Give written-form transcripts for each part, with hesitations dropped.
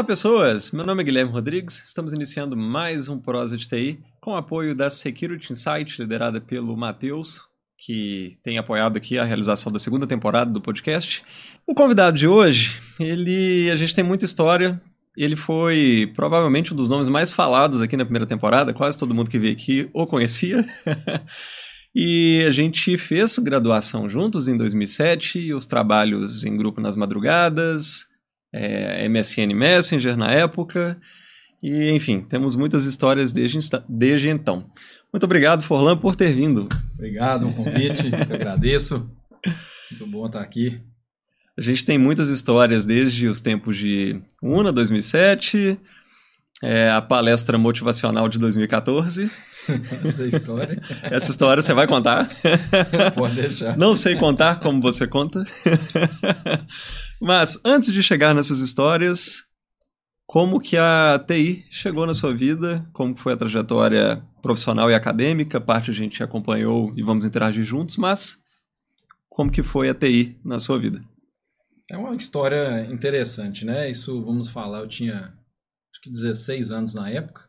Olá, pessoas! Meu nome é Guilherme Rodrigues. Estamos iniciando mais um Prosa de TI com o apoio da Security Insight, liderada pelo Matheus, que tem apoiado aqui a realização da segunda temporada do podcast. O convidado de hoje, a gente tem muita história. Ele foi provavelmente um dos nomes mais falados aqui na primeira temporada. Quase todo mundo que veio aqui o conhecia. E a gente fez graduação juntos em 2007, e os trabalhos em grupo nas madrugadas, MSN Messenger na época, e enfim, temos muitas histórias desde então. Muito obrigado, Forlan, por ter vindo. Obrigado pelo convite, eu agradeço. Muito bom estar aqui. A gente tem muitas histórias desde os tempos de UNA 2007, a palestra motivacional de 2014. Essa história. Essa história você vai contar? Pode deixar. Não sei contar como você conta. Mas antes de chegar nessas histórias, como que a TI chegou na sua vida? Como foi a trajetória profissional e acadêmica? Parte a gente acompanhou e vamos interagir juntos, mas como que foi a TI na sua vida? É uma história interessante, né? Isso, vamos falar, eu tinha acho que 16 anos na época,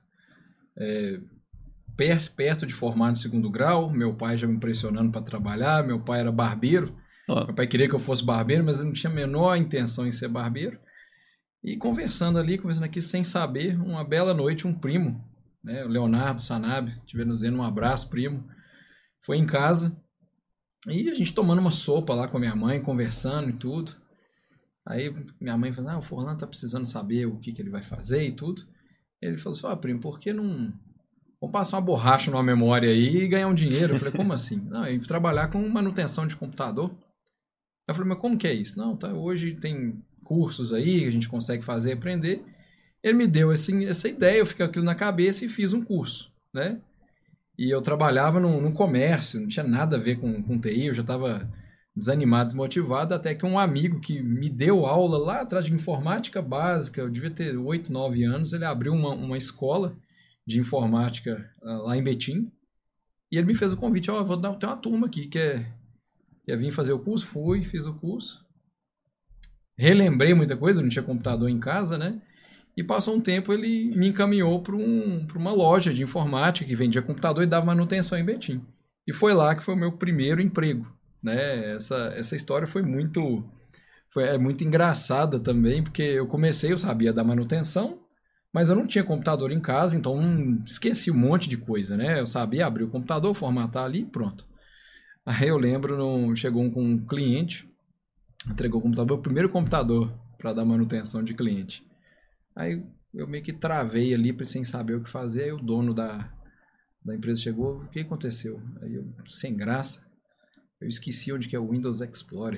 perto de formar no segundo grau, meu pai já me pressionando para trabalhar, meu pai era barbeiro. Meu pai queria que eu fosse barbeiro, mas eu não tinha a menor intenção em ser barbeiro. E conversando aqui, sem saber, uma bela noite, um primo, né, o Leonardo Sanab, estiver nos dando um abraço, primo, foi em casa e a gente tomando uma sopa lá com a minha mãe, conversando e tudo. Aí minha mãe falou, o Forlan tá precisando saber o que ele vai fazer e tudo. Ele falou assim, primo, por que não... Vamos passar uma borracha numa memória aí e ganhar um dinheiro. Eu falei, como assim? Não, eu trabalhar com manutenção de computador. Eu falei, mas como que é isso? Não, tá, hoje tem cursos aí que a gente consegue fazer e aprender. Ele me deu essa ideia, eu fiquei com aquilo na cabeça e fiz um curso, né? E eu trabalhava num comércio, não tinha nada a ver com TI, eu já estava desanimado, desmotivado, até que um amigo que me deu aula lá atrás de informática básica, eu devia ter 8, 9 anos, ele abriu uma escola de informática lá em Betim, e ele me fez o convite, tem uma turma aqui que ia vir fazer o curso, fiz o curso, relembrei muita coisa, não tinha computador em casa, né? E passou um tempo, ele me encaminhou para uma loja de informática que vendia computador e dava manutenção em Betim. E foi lá que foi o meu primeiro emprego, né? Essa história foi muito engraçada também, porque eu sabia da manutenção, mas eu não tinha computador em casa, então esqueci um monte de coisa, né? Eu sabia abrir o computador, formatar ali e pronto. Aí eu lembro, chegou com um cliente, entregou o computador, o primeiro computador para dar manutenção de cliente. Aí eu meio que travei ali sem saber o que fazer, aí o dono da empresa chegou, o que aconteceu? Aí eu, sem graça, eu esqueci onde que é o Windows Explorer.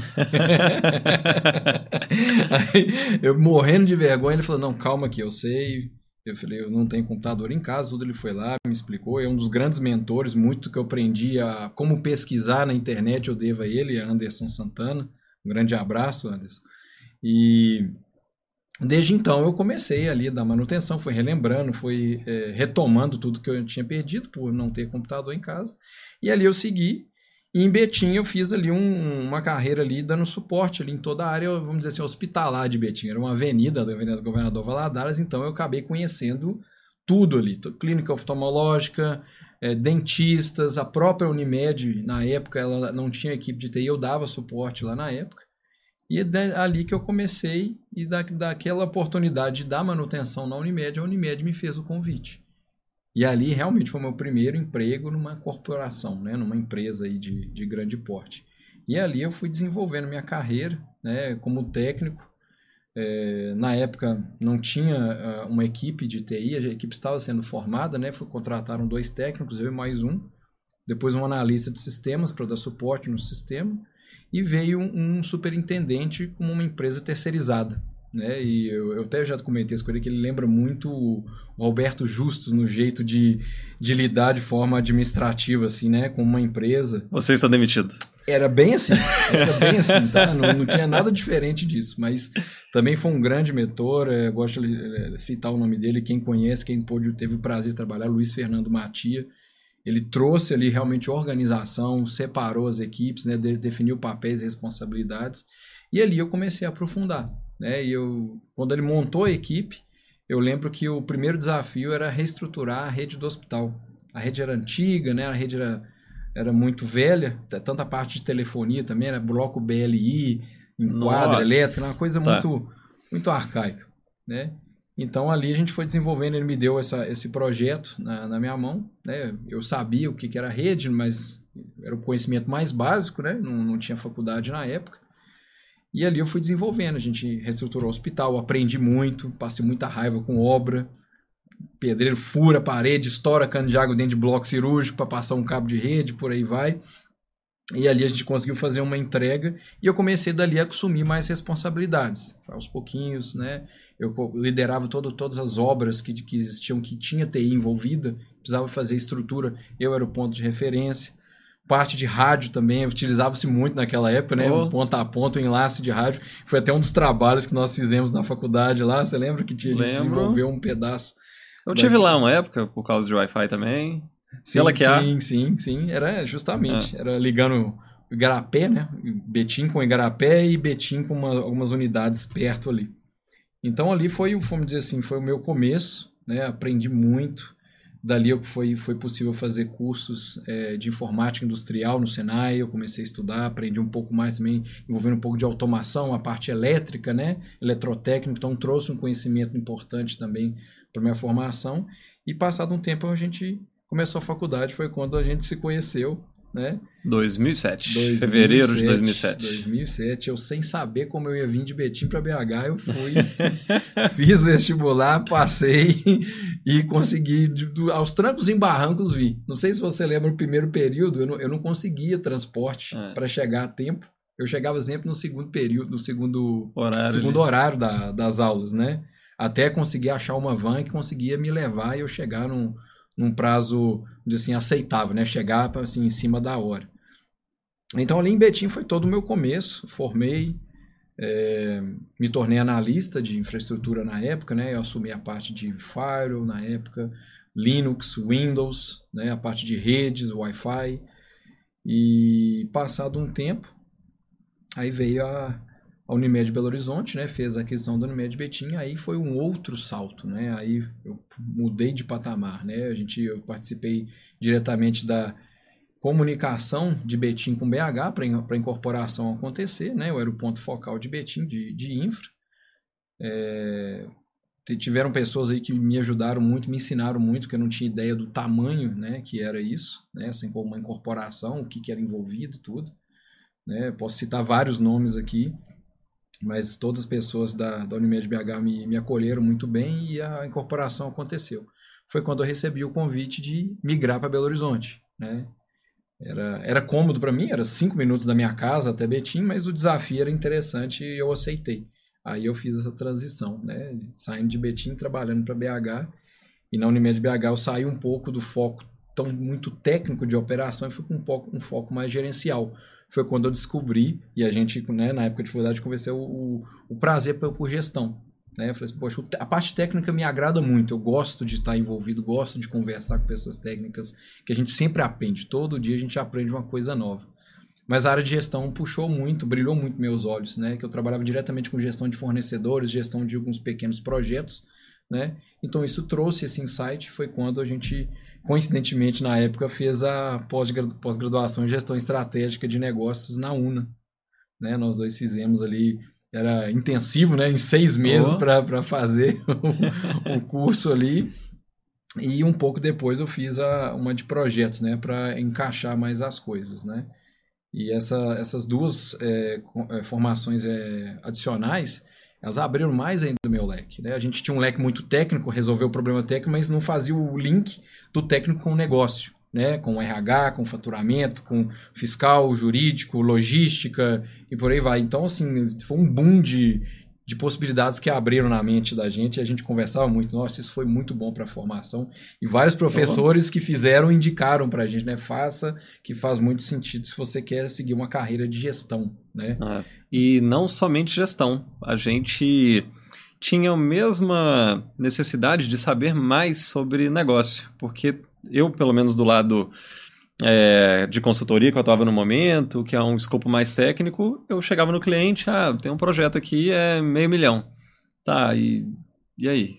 Aí eu morrendo de vergonha, ele falou, não, calma aqui, eu sei. Eu falei, eu não tenho computador em casa, tudo. Ele foi lá, me explicou, é um dos grandes mentores, muito que eu aprendi a como pesquisar na internet, eu devo a ele, a Anderson Santana. Um grande abraço, Anderson. E desde então eu comecei ali a dar manutenção, fui relembrando, fui retomando tudo que eu tinha perdido por não ter computador em casa. E ali eu segui. E em Betim eu fiz ali uma carreira ali dando suporte ali em toda a área, vamos dizer assim, hospitalar de Betim. Era uma avenida da Avenida Governador Valadares, então eu acabei conhecendo tudo ali. Clínica oftalmológica, dentistas, a própria Unimed, na época ela não tinha equipe de TI, eu dava suporte lá na época. E é ali que eu comecei e daquela oportunidade de dar manutenção na Unimed, a Unimed me fez o convite. E ali realmente foi meu primeiro emprego numa corporação, né, numa empresa aí de grande porte. E ali eu fui desenvolvendo minha carreira, né, como técnico. Na época não tinha uma equipe de TI, a equipe estava sendo formada, né, contrataram 2 técnicos, eu e mais um. Depois um analista de sistemas para dar suporte no sistema. E veio um superintendente como uma empresa terceirizada. Né? E eu até já comentei isso com ele, que ele lembra muito o Roberto Justus no jeito de lidar de forma administrativa, assim, né? Com uma empresa. Você está demitido. Era bem assim, tá? Não tinha nada diferente disso, mas também foi um grande mentor, gosto de citar o nome dele, quem conhece, quem teve o prazer de trabalhar, Luiz Fernando Matia. Ele trouxe ali realmente organização, separou as equipes, né? Definiu papéis e responsabilidades, e ali eu comecei a aprofundar. né? E quando ele montou a equipe, eu lembro que o primeiro desafio era reestruturar a rede do hospital. A rede era antiga, né? A rede era muito velha, tanta parte de telefonia também, era bloco BLI, enquadro elétrico, uma coisa muito arcaica, né? Então ali a gente foi desenvolvendo, ele me deu esse projeto na minha mão, né? Eu sabia o que era rede, mas era o conhecimento mais básico, né? Não tinha faculdade na época. E ali eu fui desenvolvendo, a gente reestruturou o hospital, aprendi muito, passei muita raiva com obra, pedreiro fura a parede, estoura cano de água dentro de bloco cirúrgico para passar um cabo de rede, por aí vai. E ali a gente conseguiu fazer uma entrega e eu comecei dali a assumir mais responsabilidades. Aos pouquinhos, né? Eu liderava todas as obras que existiam, que tinha TI envolvida, precisava fazer estrutura, eu era o ponto de referência. Parte de rádio também, utilizava-se muito naquela época, né? Um ponto a ponto, um enlace de rádio. Foi até um dos trabalhos que nós fizemos na faculdade lá. Você lembra que tinha de desenvolver um pedaço? Eu tive lá uma época, por causa de Wi-Fi também. Sim. Era justamente. Era ligando o Igarapé, né? Betim com Igarapé e Betim com algumas unidades perto ali. Então ali vamos dizer assim, foi o meu começo, né? Aprendi muito. Dali foi possível fazer cursos de informática industrial no Senai, eu comecei a estudar, aprendi um pouco mais também, envolvendo um pouco de automação, a parte elétrica, né? Eletrotécnico, então trouxe um conhecimento importante também para minha formação. E passado um tempo a gente começou a faculdade, foi quando a gente se conheceu, né? 2007, fevereiro de 2007. 2007, eu sem saber como eu ia vir de Betim para BH, eu fui, fiz vestibular, passei e consegui, aos trancos e barrancos vi. Não sei se você lembra, no primeiro período, eu não conseguia transporte para chegar a tempo. Eu chegava sempre no segundo período, no segundo horário das aulas, né? Até conseguir achar uma van que conseguia me levar e eu chegar num prazo, assim, aceitável, né? Chegar assim, em cima da hora. Então, ali em Betim foi todo o meu começo. Formei, me tornei analista de infraestrutura na época, né? Eu assumi a parte de firewall na época, Linux, Windows, né? A parte de redes, Wi-Fi. E passado um tempo, aí veio a Unimed Belo Horizonte, né? Fez a aquisição da Unimed Betim, aí foi um outro salto, né? Aí eu mudei de patamar, né? Eu participei diretamente da comunicação de Betim com BH para a incorporação acontecer, né? Eu era o ponto focal de Betim, de infra. Tiveram pessoas aí que me ajudaram muito, me ensinaram muito, que eu não tinha ideia do tamanho, né? Que era isso, né? Assim, como uma incorporação, o que era envolvido, tudo. Né? Posso citar vários nomes aqui, mas todas as pessoas da Unimed BH me acolheram muito bem e a incorporação aconteceu. Foi quando eu recebi o convite de migrar para Belo Horizonte, né? Era cômodo para mim, era 5 minutos da minha casa até Betim, mas o desafio era interessante e eu aceitei. Aí eu fiz essa transição, né? Saindo de Betim, trabalhando para BH, e na Unimed BH eu saí um pouco do foco muito técnico de operação e fui com um foco mais gerencial. Foi quando eu descobri, e a gente, né, na época de faculdade, conversou o prazer por gestão. Né? Eu falei assim, poxa, a parte técnica me agrada muito, eu gosto de estar envolvido, gosto de conversar com pessoas técnicas, que a gente sempre aprende, todo dia a gente aprende uma coisa nova. Mas a área de gestão puxou muito, brilhou muito meus olhos, né? Que eu trabalhava diretamente com gestão de fornecedores, gestão de alguns pequenos projetos, né? Então isso trouxe esse insight, foi quando a gente, coincidentemente na época, fez a pós-graduação em gestão estratégica de negócios na UNA, né? Nós dois fizemos ali, era intensivo, né? Em 6 meses para fazer o curso ali. E um pouco depois eu fiz uma de projetos, né? Para encaixar mais as coisas, né? E essas duas formações adicionais, elas abriram mais ainda o meu leque, né? A gente tinha um leque muito técnico, resolveu o problema técnico, mas não fazia o link do técnico com o negócio, né? Com o RH, com o faturamento, com fiscal, jurídico, logística e por aí vai. Então, assim, foi um boom de possibilidades que abriram na mente da gente, e a gente conversava muito, nossa, isso foi muito bom para a formação, e vários professores que fizeram indicaram para a gente, né, faça, que faz muito sentido se você quer seguir uma carreira de gestão, né? E não somente gestão, a gente tinha a mesma necessidade de saber mais sobre negócio, porque eu, pelo menos do lado de consultoria que eu atuava no momento, que é um escopo mais técnico, eu chegava no cliente, tem um projeto aqui, é $500 mil. Tá, e aí?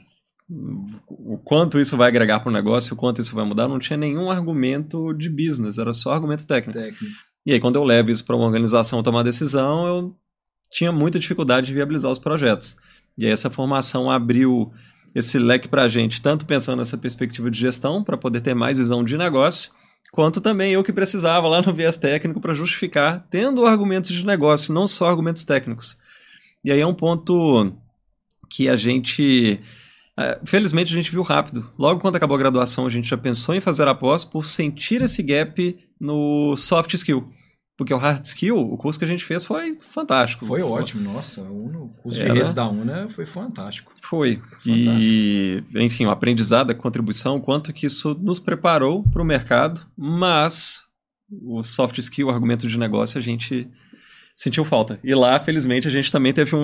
O quanto isso vai agregar para o negócio, o quanto isso vai mudar, não tinha nenhum argumento de business, era só argumento técnico. E aí, quando eu levo isso para uma organização tomar decisão, eu tinha muita dificuldade de viabilizar os projetos. E aí, essa formação abriu esse leque para a gente, tanto pensando nessa perspectiva de gestão, para poder ter mais visão de negócio, quanto também eu que precisava lá no viés técnico para justificar, tendo argumentos de negócio, não só argumentos técnicos. E aí é um ponto que a gente... felizmente a gente viu rápido. Logo quando acabou a graduação, a gente já pensou em fazer a pós por sentir esse gap no soft skill. Porque o hard skill, o curso que a gente fez foi fantástico. Foi ótimo, nossa. O curso de redes da UNA foi fantástico. Foi. Fantástico. E, enfim, o aprendizado, a contribuição, quanto que isso nos preparou para o mercado, mas o soft skill, o argumento de negócio, a gente sentiu falta. E lá, felizmente, a gente também teve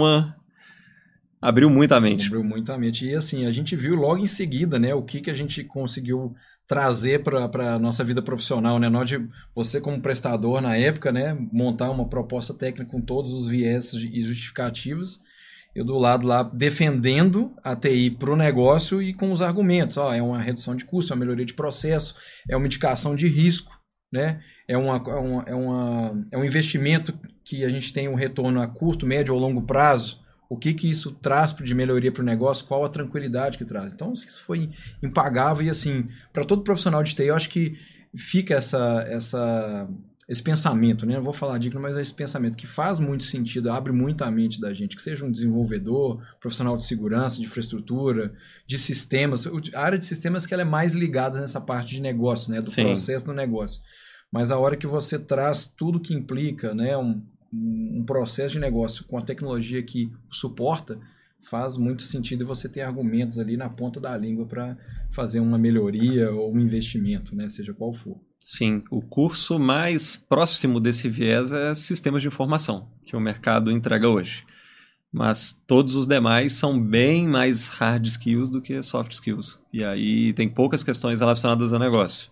abriu muita mente. Abriu muita mente. E assim, a gente viu logo em seguida, né, o que a gente conseguiu trazer para a nossa vida profissional, né? Você como prestador na época, né, montar uma proposta técnica com todos os viés e justificativos. Eu do lado lá defendendo a TI para o negócio e com os argumentos. É uma redução de custo, é uma melhoria de processo, é uma indicação de risco, né? É um investimento que a gente tem um retorno a curto, médio ou longo prazo. O que isso traz de melhoria para o negócio, qual a tranquilidade que traz. Então, isso foi impagável e, assim, para todo profissional de TI, eu acho que fica esse pensamento, né? Não vou falar dica, mas esse pensamento que faz muito sentido, abre muito a mente da gente, que seja um desenvolvedor, profissional de segurança, de infraestrutura, de sistemas. A área de sistemas que ela é mais ligada nessa parte de negócio, né? Do Sim. processo do negócio. Mas a hora que você traz tudo que implica, né? Um processo de negócio com a tecnologia que suporta, faz muito sentido você ter argumentos ali na ponta da língua para fazer uma melhoria ou um investimento, né? Seja qual for. Sim, o curso mais próximo desse viés é sistemas de informação, que o mercado entrega hoje. Mas todos os demais são bem mais hard skills do que soft skills. E aí tem poucas questões relacionadas a negócio.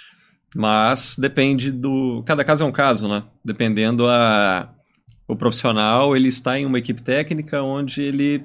Mas depende cada caso é um caso, né? Dependendo o profissional, ele está em uma equipe técnica onde ele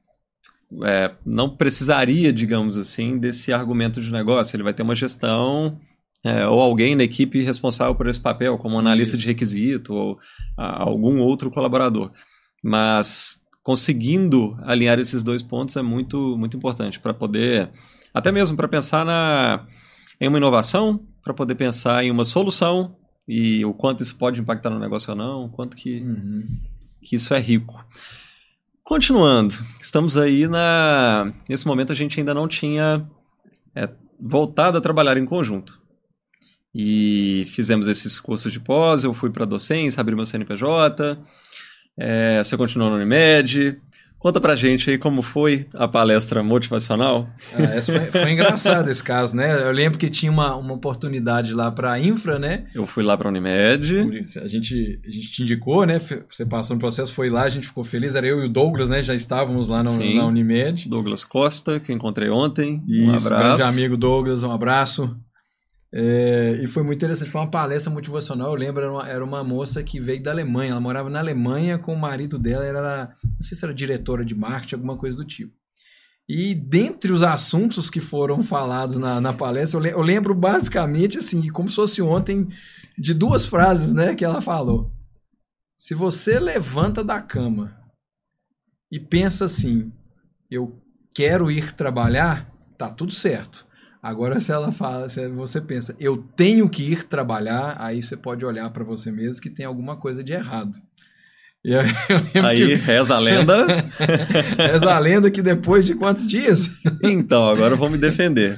não precisaria, digamos assim, desse argumento de negócio. Ele vai ter uma gestão ou alguém na equipe responsável por esse papel, como um analista de requisito ou algum outro colaborador. Mas conseguindo alinhar esses dois pontos é muito, muito importante para poder, até mesmo para pensar em uma inovação, para poder pensar em uma solução e o quanto isso pode impactar no negócio ou não, o quanto que isso é rico. Continuando, estamos aí nesse momento a gente ainda não tinha voltado a trabalhar em conjunto. E fizemos esses cursos de pós, eu fui para a docência, abri meu CNPJ, você continuou no Unimed. Conta pra gente aí como foi a palestra motivacional. Foi engraçado esse caso, né? Eu lembro que tinha uma oportunidade lá para infra, né? Eu fui lá para a Unimed. A gente te indicou, né? Você passou no processo, foi lá, a gente ficou feliz. Era eu e o Douglas, né? Já estávamos lá na Unimed. Douglas Costa, que encontrei ontem. Um abraço. Grande amigo Douglas, um abraço. E foi muito interessante, foi uma palestra motivacional. Eu lembro, era uma moça que veio da Alemanha, ela morava na Alemanha com o marido dela, não sei se era diretora de marketing, alguma coisa do tipo. E dentre os assuntos que foram falados na palestra, eu lembro basicamente assim, como se fosse ontem, de duas frases, né, que ela falou. Se você levanta da cama e pensa assim, eu quero ir trabalhar, tá tudo certo. Agora, se você pensa, eu tenho que ir trabalhar, aí você pode olhar para você mesmo que tem alguma coisa de errado. E aí reza a lenda. Reza a lenda que depois de quantos dias? Então, agora eu vou me defender.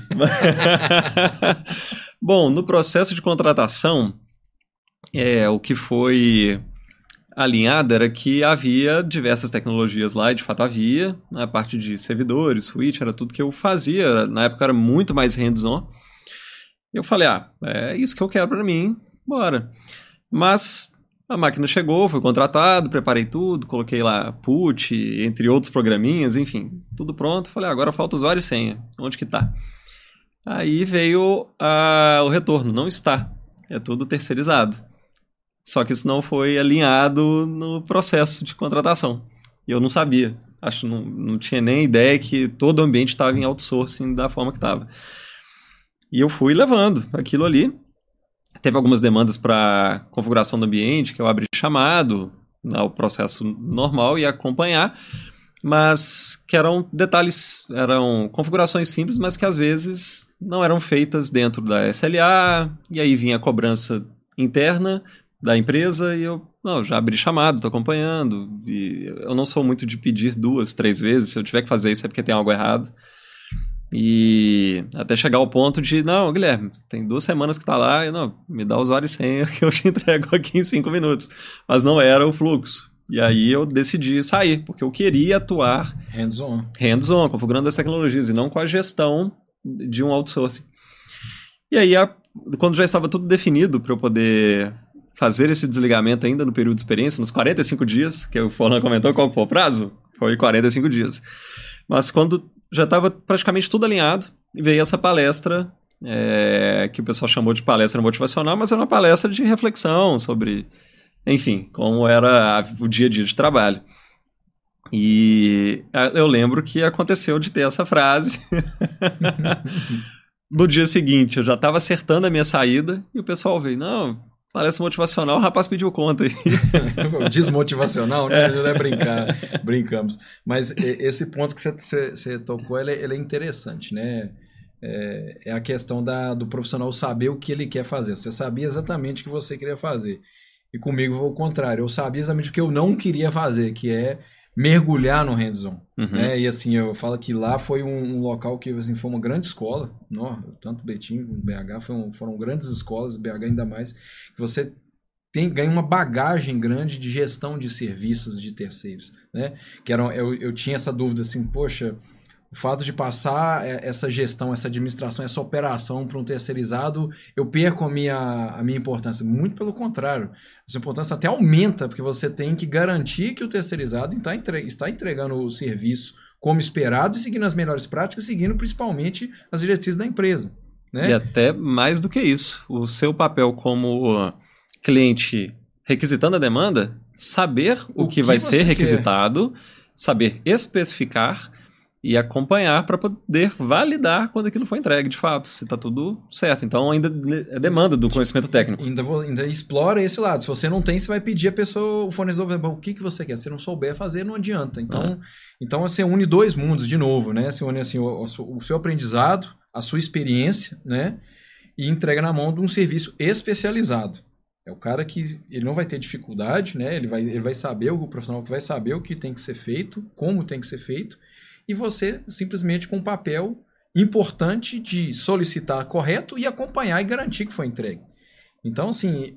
Bom, no processo de contratação, o que foi alinhado era que havia diversas tecnologias lá, e de fato havia, a parte de servidores, switch, era tudo que eu fazia, na época era muito mais hands-on. Eu falei, é isso que eu quero para mim, bora. Mas a máquina chegou, fui contratado, preparei tudo, coloquei lá put, entre outros programinhas, enfim, tudo pronto. Falei, agora falta usuário e senha, onde que tá? Aí veio o retorno, não está. é tudo terceirizado. Só que isso não foi alinhado no processo de contratação. E eu não sabia. Acho que não tinha nem ideia que todo o ambiente estava em outsourcing da forma que estava. E eu fui levando aquilo ali. Teve algumas demandas para configuração do ambiente, que eu abri chamado, o processo normal, e acompanhar, mas que eram detalhes, eram configurações simples, mas que às vezes não eram feitas dentro da SLA, e aí vinha a cobrança interna da empresa e eu já abri chamado, estou acompanhando, e eu não sou muito de pedir 2, 3 vezes, se eu tiver que fazer isso é porque tem algo errado. E até chegar ao ponto de, não, Guilherme, tem 2 semanas que tá lá, e não, me dá usuário e senha que eu te entrego aqui em 5 minutos. Mas não era o fluxo. E aí eu decidi sair, porque eu queria atuar hands-on, configurando as tecnologias, e não com a gestão de um outsourcing. E aí, quando já estava tudo definido para eu poder fazer esse desligamento ainda no período de experiência, nos 45 dias, que o Forlan comentou qual foi o prazo, foi 45 dias. Mas quando já estava praticamente tudo alinhado, e veio essa palestra, que o pessoal chamou de palestra motivacional, mas era uma palestra de reflexão sobre, enfim, como era o dia a dia de trabalho. E eu lembro que aconteceu de ter essa frase. No dia seguinte, eu já estava acertando a minha saída, e o pessoal veio, não, palestra motivacional, o rapaz pediu conta aí. Desmotivacional, né? Não é brincar, brincamos. Mas esse ponto que você tocou, ele é interessante, né? É a questão do profissional saber o que ele quer fazer. Você sabia exatamente o que você queria fazer. E comigo foi o contrário. Eu sabia exatamente o que eu não queria fazer, que é mergulhar no hands-on. Uhum. Né? E assim, eu falo que lá foi um local que assim, foi uma grande escola. Tanto Betim como BH foram grandes escolas, BH ainda mais, que você ganha uma bagagem grande de gestão de serviços de terceiros. Né? Que eu tinha essa dúvida assim, poxa, o fato de passar essa gestão, essa administração, essa operação para um terceirizado, eu perco a minha importância. Muito pelo contrário. Essa importância até aumenta, porque você tem que garantir que o terceirizado está entregando o serviço como esperado e seguindo as melhores práticas, seguindo principalmente as diretrizes da empresa. Né? E até mais do que isso. O seu papel como cliente requisitando a demanda, saber o que vai ser requisitado, saber especificar e acompanhar para poder validar quando aquilo foi entregue, de fato, se está tudo certo. Então, ainda é demanda do conhecimento técnico. Ainda explora esse lado. Se você não tem, você vai pedir a pessoa, o fornecedor, o que você quer. Se não souber fazer, não adianta. Então você une 2 mundos, de novo, né? Você une assim, o seu aprendizado, a sua experiência, né? E entrega na mão de um serviço especializado. É o cara que ele não vai ter dificuldade, né? Ele vai saber, o profissional que vai saber o que tem que ser feito, como tem que ser feito, e você simplesmente com um papel importante de solicitar correto e acompanhar e garantir que foi entregue. Então, assim,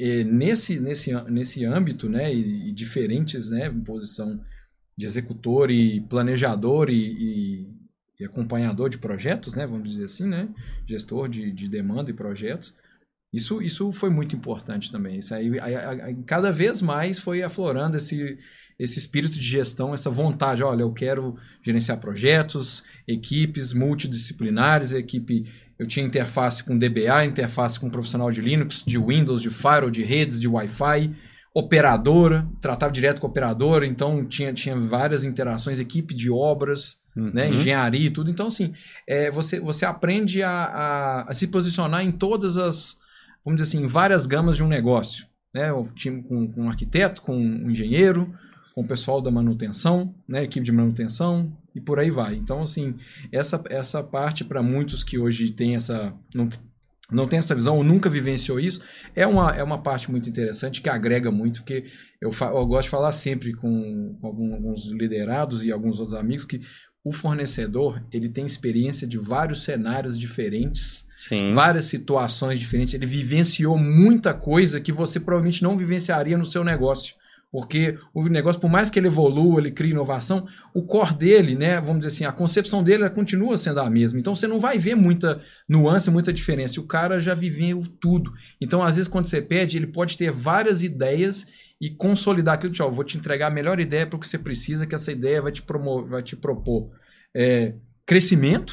nesse âmbito, né, e diferentes, né, em posição de executor e planejador e acompanhador de projetos, né, vamos dizer assim, né, gestor de demanda e projetos, isso foi muito importante também. Isso aí, cada vez mais foi aflorando esse espírito de gestão, essa vontade, olha, eu quero gerenciar projetos, equipes multidisciplinares, eu tinha interface com DBA, interface com profissional de Linux, de Windows, de Firewall, de redes, de Wi-Fi, operadora, tratava direto com a operadora, então tinha várias interações, equipe de obras, né, engenharia e tudo. Então, assim, você aprende a se posicionar em todas as, vamos dizer assim, várias gamas de um negócio. Né? O time com um arquiteto, com um engenheiro, com o pessoal da manutenção, né, equipe de manutenção, e por aí vai. Então, assim, essa parte para muitos que hoje tem não tem essa visão ou nunca vivenciou isso, é uma parte muito interessante que agrega muito, porque eu gosto de falar sempre com alguns liderados e alguns outros amigos que o fornecedor, ele tem experiência de vários cenários diferentes, Sim. várias situações diferentes, ele vivenciou muita coisa que você provavelmente não vivenciaria no seu negócio. Porque o negócio, por mais que ele evolua, ele crie inovação, o core dele, né, vamos dizer assim, a concepção dele ela continua sendo a mesma. Então, você não vai ver muita nuance, muita diferença. O cara já viveu tudo. Então, às vezes, quando você pede, ele pode ter várias ideias e consolidar aquilo. Tchau, vou te entregar a melhor ideia para o que você precisa, que essa ideia vai te propor crescimento,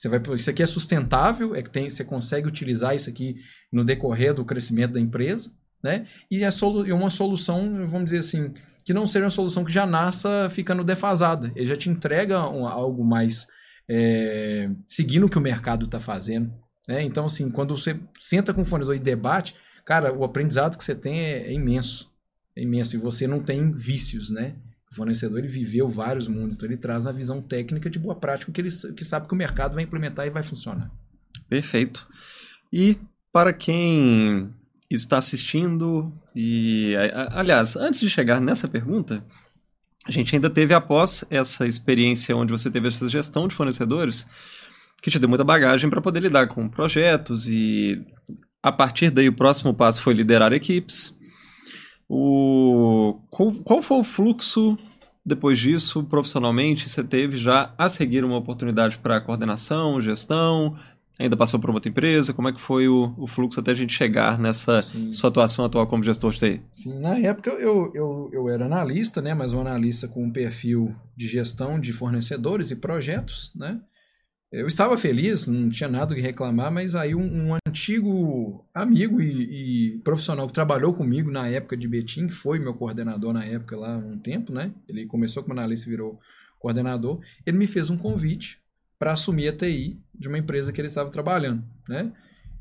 Isso aqui é sustentável, você consegue utilizar isso aqui no decorrer do crescimento da empresa, né? E uma solução, vamos dizer assim, que não seja uma solução que já nasça ficando defasada. Ele já te entrega algo mais seguindo o que o mercado está fazendo, né? Então, assim, quando você senta com o fornecedor e debate, cara, o aprendizado que você tem é imenso. É imenso. E você não tem vícios, né? O fornecedor, ele viveu vários mundos, então ele traz uma visão técnica de boa prática que sabe que o mercado vai implementar e vai funcionar. Perfeito. E para quem está assistindo aliás, antes de chegar nessa pergunta, a gente ainda teve após essa experiência onde você teve essa gestão de fornecedores que te deu muita bagagem para poder lidar com projetos e a partir daí o próximo passo foi liderar equipes. Qual foi o fluxo depois disso, profissionalmente? Você teve já a seguir uma oportunidade para coordenação, gestão? Ainda passou por outra empresa? Como é que foi o fluxo até a gente chegar nessa sua atuação atual como gestor de TI? Sim, na época eu era analista, né? Mas um analista com um perfil de gestão de fornecedores e projetos, né? Eu estava feliz, não tinha nada que reclamar, mas aí um antigo amigo e profissional que trabalhou comigo na época de Betim, que foi meu coordenador na época lá um tempo, né? Ele começou como analista e virou coordenador. Ele me fez um convite para assumir a TI de uma empresa que ele estava trabalhando, né?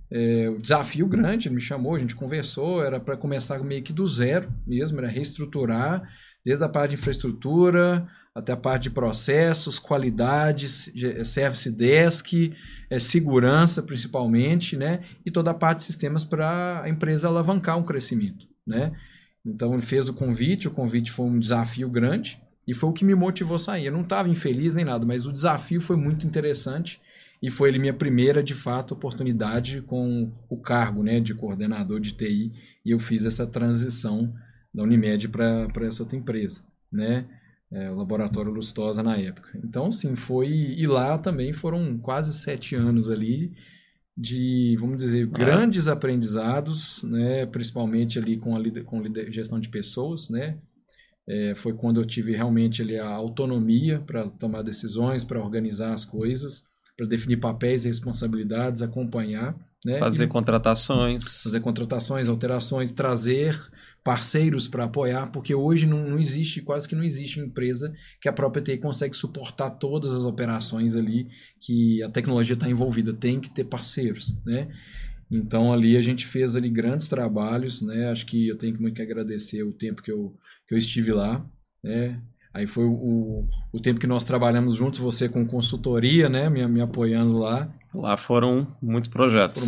O desafio grande, ele me chamou, a gente conversou, era para começar meio que do zero mesmo, era reestruturar desde a parte de infraestrutura até a parte de processos, qualidades, service desk, segurança principalmente, né? E toda a parte de sistemas para a empresa alavancar um crescimento, né? Então ele fez o convite foi um desafio grande e foi o que me motivou a sair. Eu não estava infeliz nem nada, mas o desafio foi muito interessante e foi minha primeira, de fato, oportunidade com o cargo, né, de coordenador de TI, e eu fiz essa transição da Unimed para essa outra empresa, né? O Laboratório Lustosa na época. Então, sim, e lá também foram quase 7 anos ali de, vamos dizer, grandes aprendizados, né? Principalmente ali com gestão de pessoas, né? Foi quando eu tive realmente ali a autonomia para tomar decisões, para organizar as coisas, para definir papéis e responsabilidades, acompanhar, né? Fazer contratações, alterações, trazer parceiros para apoiar, porque hoje quase que não existe empresa que a própria TI consegue suportar todas as operações ali que a tecnologia está envolvida, tem que ter parceiros, né? Então ali a gente fez ali grandes trabalhos, né? Acho que eu tenho muito que agradecer o tempo que eu estive lá, né? Aí foi o tempo que nós trabalhamos juntos, você com consultoria, né? Me apoiando lá. Lá foram muitos projetos.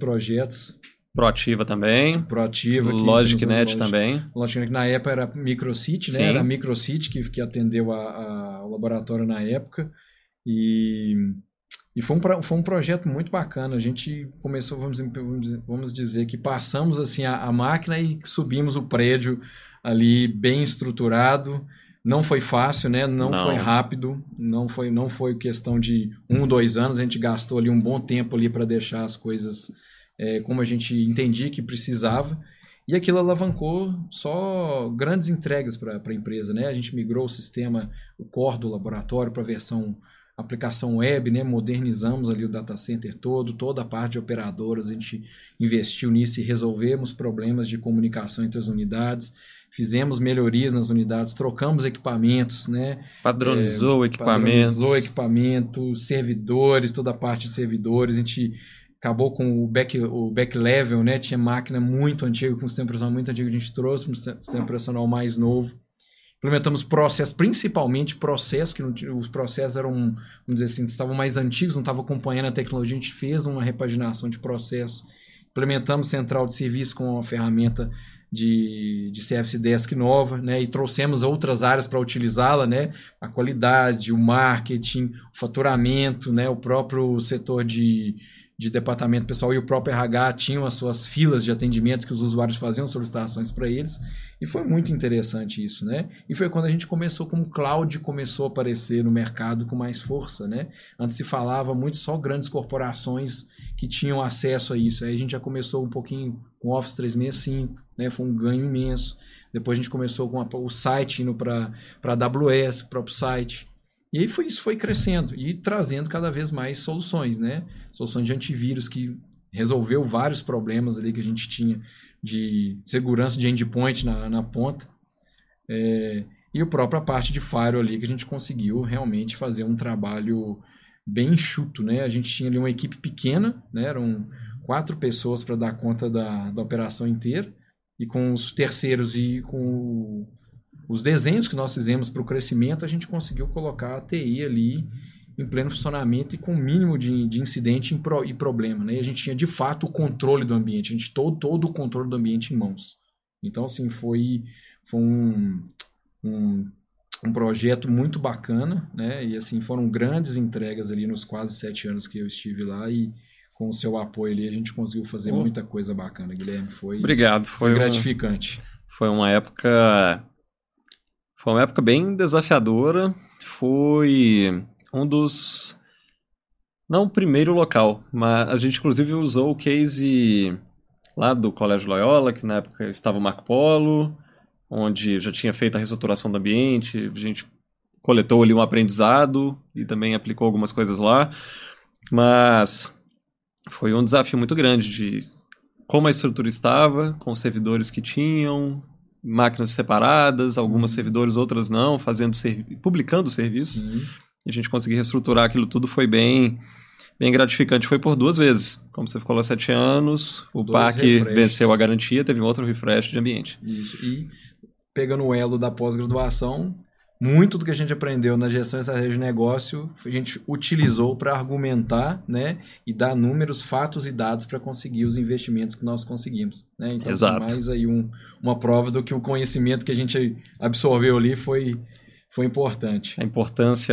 Proativa também. LogicNet também. LogicNet na época era Microcity, né? Sim. Era a Microcity que atendeu o laboratório na época. E foi um projeto muito bacana. A gente começou, vamos dizer que passamos assim a máquina e subimos o prédio ali bem estruturado. Não foi fácil, né? Não foi rápido. Não foi questão de 1, 2 anos. A gente gastou ali um bom tempo ali para deixar as coisas como a gente entendia que precisava, e aquilo alavancou só grandes entregas para a empresa, né? A gente migrou o sistema, o core do laboratório para a versão aplicação web, né? Modernizamos ali o data center toda a parte de operadoras, a gente investiu nisso e resolvemos problemas de comunicação entre as unidades, fizemos melhorias nas unidades, trocamos equipamentos, né? Padronizou equipamentos, servidores, toda a parte de servidores, a gente acabou com o back level, né? Tinha máquina muito antiga, com sistema operacional muito antigo, a gente trouxe um sistema operacional mais novo. Implementamos processos, principalmente processos, que os processos eram, vamos dizer assim, estavam mais antigos, não estavam acompanhando a tecnologia, a gente fez uma repaginação de processo. Implementamos central de serviço com uma ferramenta de Service Desk nova, né? E trouxemos outras áreas para utilizá-la, né? A qualidade, o marketing, o faturamento, né? O próprio setor de departamento pessoal e o próprio RH tinham as suas filas de atendimento que os usuários faziam solicitações para eles, e foi muito interessante isso, né? E foi quando a gente começou, como o cloud começou a aparecer no mercado com mais força, né? Antes se falava muito só grandes corporações que tinham acesso a isso, aí a gente já começou um pouquinho com Office 365, né? Foi um ganho imenso. Depois a gente começou com o site indo para a AWS, o próprio site. E aí isso foi crescendo e trazendo cada vez mais soluções, né? Soluções de antivírus que resolveu vários problemas ali que a gente tinha de segurança de endpoint na ponta. E a própria parte de firewall ali que a gente conseguiu realmente fazer um trabalho bem enxuto, né? A gente tinha ali uma equipe pequena, né? Eram 4 pessoas para dar conta da operação inteira, e com os terceiros e com os desenhos que nós fizemos para o crescimento, a gente conseguiu colocar a TI ali em pleno funcionamento e com o mínimo de incidente e problema, né? E a gente tinha de fato o controle do ambiente, a gente todo o controle do ambiente em mãos. Então, assim, foi um projeto muito bacana, né? E assim, foram grandes entregas ali nos quase 7 anos que eu estive lá, e com o seu apoio ali a gente conseguiu fazer muita coisa bacana, Guilherme. Obrigado. Foi gratificante. Foi uma época bem desafiadora. Foi um dos... Não o primeiro local, mas a gente inclusive usou o case lá do Colégio Loyola, que na época estava o Marco Polo, onde já tinha feito a reestruturação do ambiente, a gente coletou ali um aprendizado e também aplicou algumas coisas lá, mas foi um desafio muito grande de como a estrutura estava, com os servidores que tinham, máquinas separadas, algumas servidores, outras não, publicando serviços, e a gente conseguir reestruturar aquilo tudo foi bem gratificante. Foi por 2 vezes, como você falou, 7 anos, o parque venceu a garantia, teve um outro refresh de ambiente. Isso, e pegando o elo da pós-graduação, muito do que a gente aprendeu na gestão e estratégia de negócio, a gente utilizou para argumentar, né, e dar números, fatos e dados para conseguir os investimentos que nós conseguimos. Né? Então, exato. Mais aí uma prova do que o conhecimento que a gente absorveu ali foi importante. A importância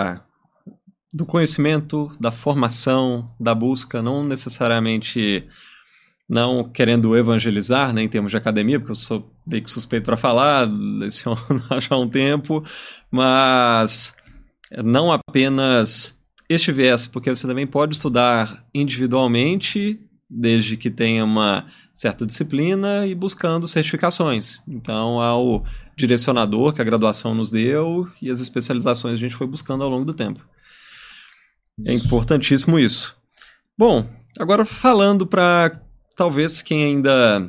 do conhecimento, da formação, da busca, não necessariamente não querendo evangelizar, né, em termos de academia, porque eu sou meio que suspeito para falar, leciono já há um tempo, mas não apenas este viés, porque você também pode estudar individualmente, desde que tenha uma certa disciplina e buscando certificações. Então, há o direcionador que a graduação nos deu e as especializações a gente foi buscando ao longo do tempo. Isso. É importantíssimo isso. Bom, agora falando para talvez quem ainda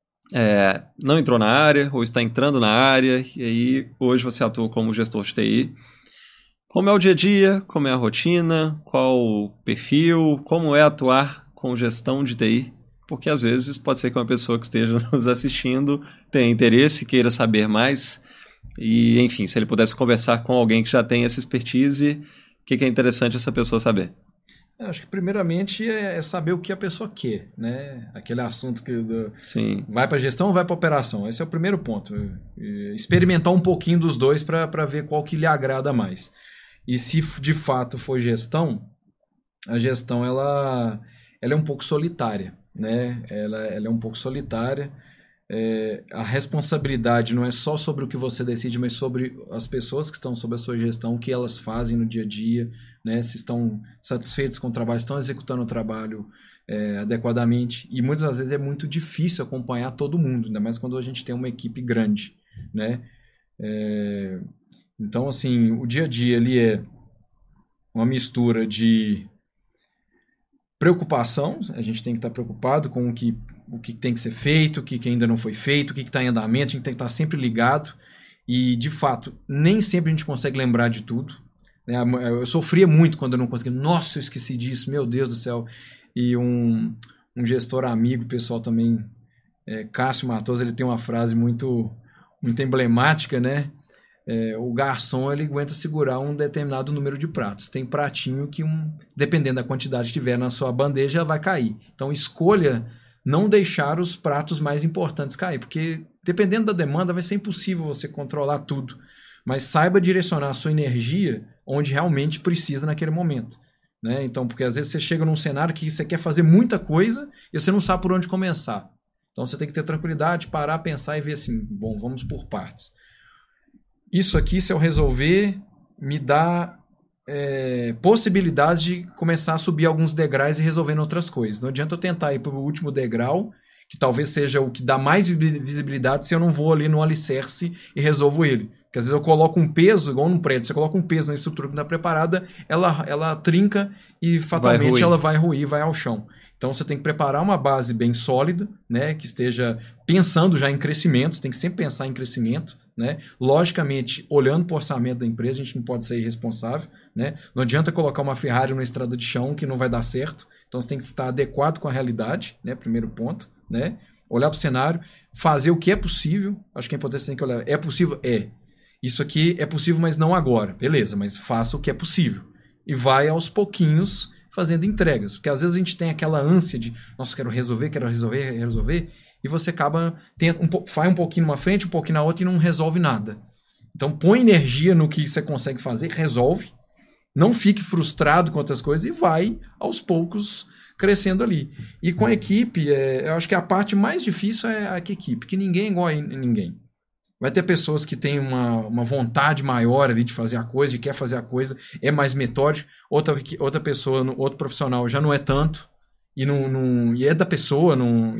não entrou na área ou está entrando na área, e aí hoje você atua como gestor de TI. Como é o dia a dia? Como é a rotina? Qual o perfil? Como é atuar com gestão de TI? Porque às vezes pode ser que uma pessoa que esteja nos assistindo tenha interesse, queira saber mais. E, enfim, se ele pudesse conversar com alguém que já tem essa expertise, o que é interessante essa pessoa saber? Eu acho que primeiramente é saber o que a pessoa quer, né? Aquele assunto que Sim. Vai para gestão ou vai para operação? Esse é o primeiro ponto. Experimentar um pouquinho dos dois para ver qual que lhe agrada mais. E se de fato for gestão, a gestão ela é um pouco solitária, né? Ela é um pouco solitária. A responsabilidade não é só sobre o que você decide, mas sobre as pessoas que estão sob a sua gestão, o que elas fazem no dia a dia, né? Se estão satisfeitos com o trabalho, estão executando o trabalho adequadamente. E muitas das vezes é muito difícil acompanhar todo mundo, ainda mais quando a gente tem uma equipe grande, né? Então, assim, o dia a dia ele é uma mistura de preocupação, a gente tem que estar preocupado com o que tem que ser feito, o que ainda não foi feito, o que está em andamento, a gente tem que estar sempre ligado. E, de fato, nem sempre a gente consegue lembrar de tudo. Né? Eu sofria muito quando eu não conseguia. Nossa, eu esqueci disso, meu Deus do céu. E um gestor amigo, pessoal também, Cássio Matoso, ele tem uma frase muito, muito emblemática, né? O garçom ele aguenta segurar um determinado número de pratos. Tem pratinho que, dependendo da quantidade que tiver na sua bandeja, vai cair. Então, escolha não deixar os pratos mais importantes cair, porque dependendo da demanda vai ser impossível você controlar tudo, mas saiba direcionar a sua energia onde realmente precisa naquele momento, né? Então, porque às vezes você chega num cenário que você quer fazer muita coisa e você não sabe por onde começar, então você tem que ter tranquilidade, parar, pensar e ver assim, bom, vamos por partes. Isso aqui, se eu resolver, me dá possibilidades de começar a subir alguns degraus e resolvendo outras coisas. Não adianta eu tentar ir para o último degrau, que talvez seja o que dá mais visibilidade, se eu não vou ali no alicerce e resolvo ele. Porque às vezes eu coloco um peso, igual num prédio, você coloca um peso na estrutura que não está preparada, ela trinca e fatalmente ela vai ruir, vai ao chão. Então você tem que preparar uma base bem sólida, né, que esteja pensando já em crescimento, você tem que sempre pensar em crescimento, né? Logicamente, olhando para o orçamento da empresa, a gente não pode ser irresponsável, né? Não adianta colocar uma Ferrari numa estrada de chão que não vai dar certo, então você tem que estar adequado com a realidade, né? Primeiro ponto, né? Olhar para o cenário, fazer o que é possível, acho que é importante, você tem que olhar, é possível? É. Isso aqui é possível, mas não agora, beleza, mas faça o que é possível. E vai aos pouquinhos fazendo entregas, porque às vezes a gente tem aquela ânsia de, nossa, quero resolver, e você acaba, faz um pouquinho numa frente, um pouquinho na outra e não resolve nada. Então põe energia no que você consegue fazer, resolve, não fique frustrado com outras coisas e vai aos poucos crescendo ali. E com a equipe, eu acho que a parte mais difícil é a equipe, que ninguém é igual a ninguém. Vai ter pessoas que têm uma vontade maior ali de fazer a coisa, de quer fazer a coisa, é mais metódico. Outra pessoa, outro profissional já não é tanto. E é da pessoa.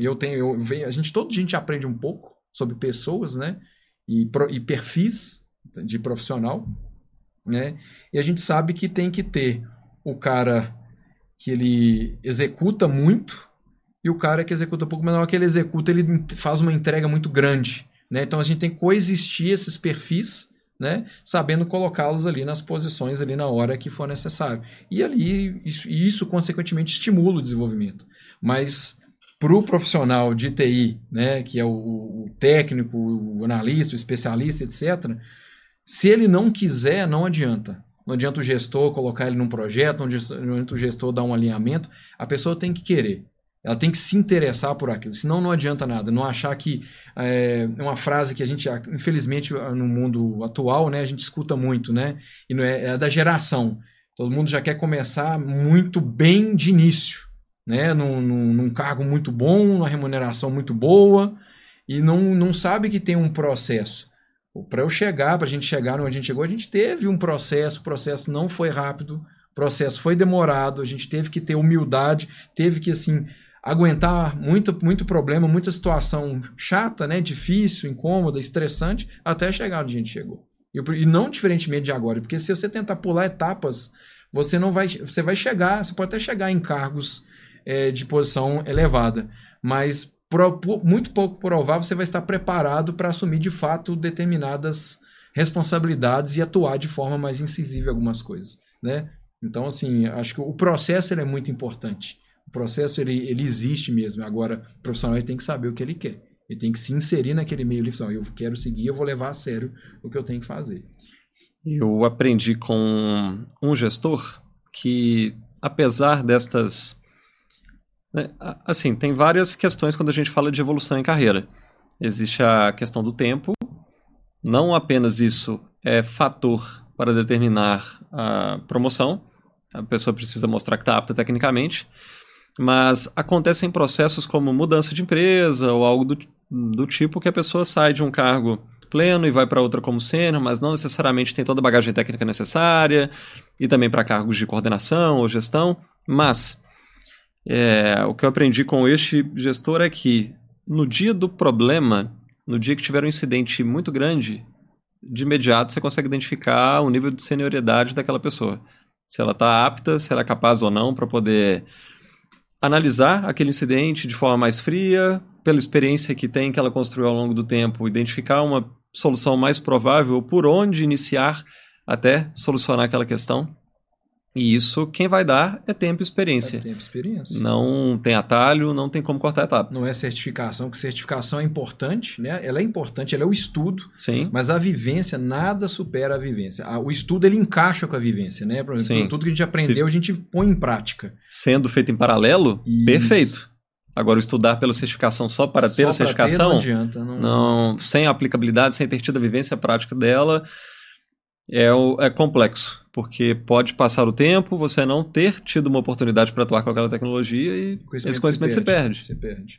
Todo dia a gente aprende um pouco sobre pessoas, né? E perfis de profissional, né? E a gente sabe que tem que ter o cara que ele executa muito e o cara que executa pouco, mas não é que ele executa, ele faz uma entrega muito grande. Né? Então a gente tem que coexistir esses perfis, né? Sabendo colocá-los ali nas posições ali na hora que for necessário. E ali isso consequentemente estimula o desenvolvimento. Mas para o profissional de TI, né? Que é o técnico, o analista, o especialista, etc., se ele não quiser, não adianta. Não adianta o gestor colocar ele num projeto, não adianta o gestor dar um alinhamento. A pessoa tem que querer. Ela tem que se interessar por aquilo, senão não adianta nada. Não achar que é uma frase que a gente, infelizmente, no mundo atual, né, a gente escuta muito, né? E não é da geração. Todo mundo já quer começar muito bem de início, né? Num cargo muito bom, numa remuneração muito boa, e não sabe que tem um processo. Para a gente chegar onde a gente chegou, a gente teve um processo, o processo não foi rápido, o processo foi demorado, a gente teve que ter humildade, teve que, assim, aguentar muito problema, muita situação chata, né, difícil, incômoda, estressante, até chegar onde a gente chegou. E não diferentemente de agora, porque se você tentar pular etapas, você vai chegar, você pode até chegar em cargos de posição elevada, mas muito pouco provável você vai estar preparado para assumir de fato determinadas responsabilidades e atuar de forma mais incisiva em algumas coisas, né? Então, assim, acho que o processo ele é muito importante. O processo ele existe mesmo. Agora, o profissional ele tem que saber o que ele quer. Ele tem que se inserir naquele meio livre. Eu quero seguir, eu vou levar a sério o que eu tenho que fazer. Eu aprendi com um gestor que, apesar destas... né, assim, tem várias questões quando a gente fala de evolução em carreira. Existe a questão do tempo. Não apenas isso é fator para determinar a promoção. A pessoa precisa mostrar que está apta tecnicamente. Mas acontecem processos como mudança de empresa ou algo do tipo que a pessoa sai de um cargo pleno e vai para outra como sênior, mas não necessariamente tem toda a bagagem técnica necessária, e também para cargos de coordenação ou gestão. Mas o que eu aprendi com este gestor é que no dia do problema, no dia que tiver um incidente muito grande, de imediato você consegue identificar o nível de senioridade daquela pessoa. Se ela está apta, se ela é capaz ou não para poder analisar aquele incidente de forma mais fria, pela experiência que tem, que ela construiu ao longo do tempo, identificar uma solução mais provável, por onde iniciar até solucionar aquela questão. E isso, quem vai dar é tempo e experiência. É tempo e experiência. Não tem atalho, não tem como cortar a etapa. Não é certificação, porque certificação é importante, né? Ela é importante, ela é o estudo. Sim. Mas a vivência, nada supera a vivência. O estudo, ele encaixa com a vivência, né? Por exemplo, tudo que a gente aprendeu, a gente põe em prática. Sendo feito em paralelo, isso. Perfeito. Agora, estudar pela certificação só para ter a certificação, não adianta. Sem a aplicabilidade, sem ter tido a vivência prática dela, é complexo. Porque pode passar o tempo, você não ter tido uma oportunidade para atuar com aquela tecnologia e esse conhecimento se perde. Se perde.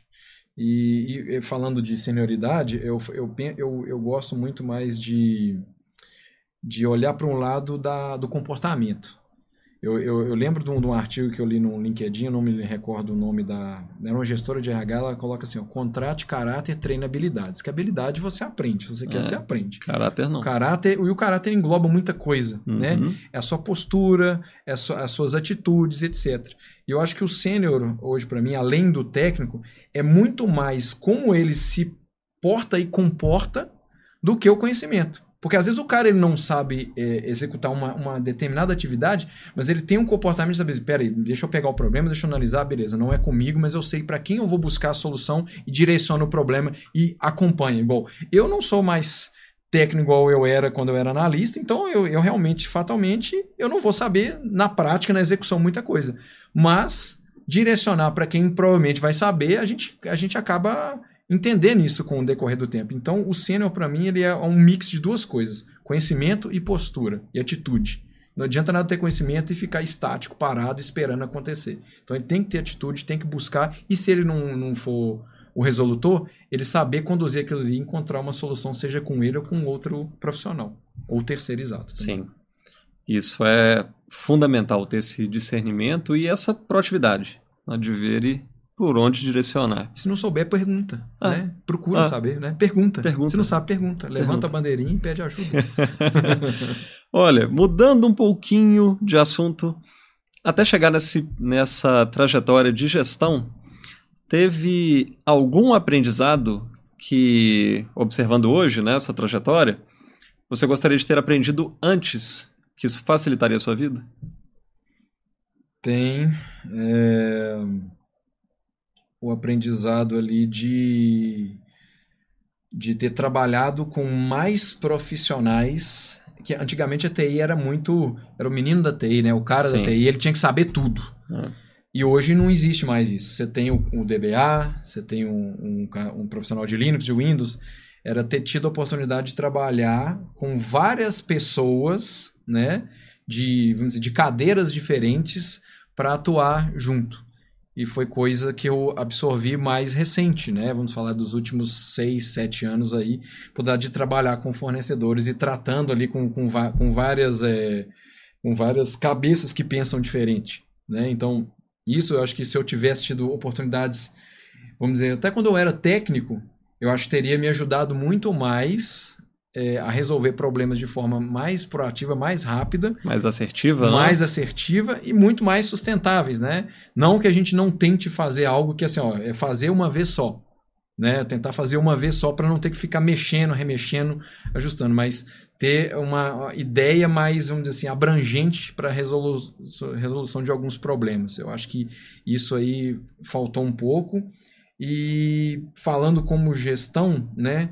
E falando de senioridade, eu gosto muito mais de olhar para um lado do comportamento. Eu lembro de um artigo que eu li no LinkedIn, eu não me recordo o nome era uma gestora de RH, ela coloca assim, ó, contrate caráter, treine habilidades. Que habilidade você aprende, se você quer, você aprende. Caráter não. E o caráter engloba muita coisa, né? É a sua postura, as suas atitudes, etc. E eu acho que o sênior, hoje para mim, além do técnico, é muito mais como ele se porta e comporta do que o conhecimento. Porque às vezes o cara ele não sabe executar uma determinada atividade, mas ele tem um comportamento de saber, peraí, deixa eu pegar o problema, deixa eu analisar, beleza, não é comigo, mas eu sei para quem eu vou buscar a solução e direciono o problema e acompanho. Igual, eu não sou mais técnico igual eu era quando eu era analista, então eu realmente, fatalmente, eu não vou saber na prática, na execução, muita coisa. Mas direcionar para quem provavelmente vai saber, a gente acaba entendendo isso com o decorrer do tempo. Então, o sênior, para mim, ele é um mix de duas coisas. Conhecimento e postura, e atitude. Não adianta nada ter conhecimento e ficar estático, parado, esperando acontecer. Então, ele tem que ter atitude, tem que buscar, e se ele não for o resolutor, ele saber conduzir aquilo ali e encontrar uma solução, seja com ele ou com outro profissional, ou terceirizado. Também. Sim. Isso é fundamental, ter esse discernimento e essa proatividade, de ver e por onde direcionar. Se não souber, pergunta. Né? Procura saber, né? Pergunta. Se não sabe, pergunta. Levanta a bandeirinha e pede ajuda. Olha, mudando um pouquinho de assunto, até chegar nessa trajetória de gestão, teve algum aprendizado que, observando hoje, essa trajetória, você gostaria de ter aprendido antes, que isso facilitaria a sua vida? Tem o aprendizado ali de ter trabalhado com mais profissionais, que antigamente a TI era o menino da TI, né? O cara da TI, ele tinha que saber tudo. E hoje não existe mais isso. Você tem o DBA, você tem um profissional de Linux, de Windows, era ter tido a oportunidade de trabalhar com várias pessoas, né? Vamos dizer, de cadeiras diferentes para atuar junto. E foi coisa que eu absorvi mais recente, né? Vamos falar dos últimos 6, 7 anos aí, poder de trabalhar com fornecedores e tratando ali com várias cabeças que pensam diferente, né? Então, isso eu acho que se eu tivesse tido oportunidades, vamos dizer, até quando eu era técnico, eu acho que teria me ajudado muito mais a resolver problemas de forma mais proativa, mais rápida. Mais assertiva, mais assertiva e muito mais sustentáveis, né? Não que a gente não tente fazer algo que assim, é fazer uma vez só, né? Tentar fazer uma vez só para não ter que ficar mexendo, remexendo, ajustando, mas ter uma ideia mais, vamos dizer assim, abrangente para resolução de alguns problemas. Eu acho que isso aí faltou um pouco. E falando como gestão, né?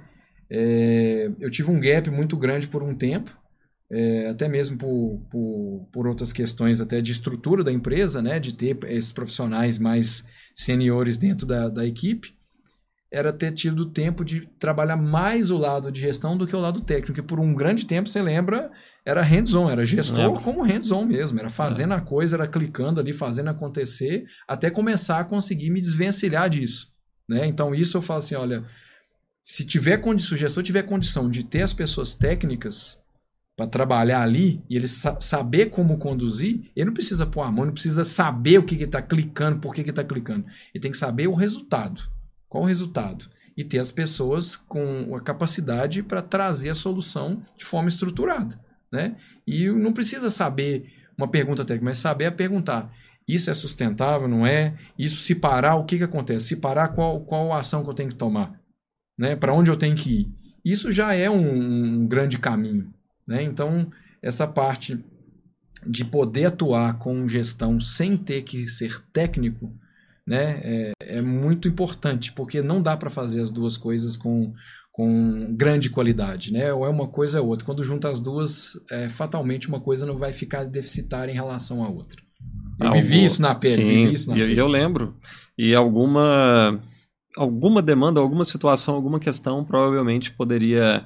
Eu tive um gap muito grande por um tempo, até mesmo por outras questões até de estrutura da empresa, né, de ter esses profissionais mais seniores dentro da equipe, era ter tido tempo de trabalhar mais o lado de gestão do que o lado técnico, que por um grande tempo, você lembra, era hands-on, era gestor como hands-on mesmo, era fazendo a coisa, era clicando ali, fazendo acontecer, até começar a conseguir me desvencilhar disso, né? Então isso eu falo assim, olha, se o gestor tiver condição de ter as pessoas técnicas para trabalhar ali e ele saber como conduzir, ele não precisa pôr a mão, não precisa saber o que está clicando, por que está clicando. Ele tem que saber o resultado. Qual o resultado? E ter as pessoas com a capacidade para trazer a solução de forma estruturada, né? E não precisa saber uma pergunta técnica, mas saber perguntar. Isso é sustentável, não é? Isso se parar, o que acontece? Se parar, qual a ação que eu tenho que tomar? Né, para onde eu tenho que ir. Isso já é um grande caminho, né? Então, essa parte de poder atuar com gestão sem ter que ser técnico, né, é muito importante, porque não dá para fazer as duas coisas com grande qualidade, né? Ou é uma coisa ou outra. Quando junta as duas, fatalmente uma coisa não vai ficar deficitária em relação à outra. Eu vivi isso na pele. E eu lembro. E alguma demanda, alguma situação, alguma questão provavelmente poderia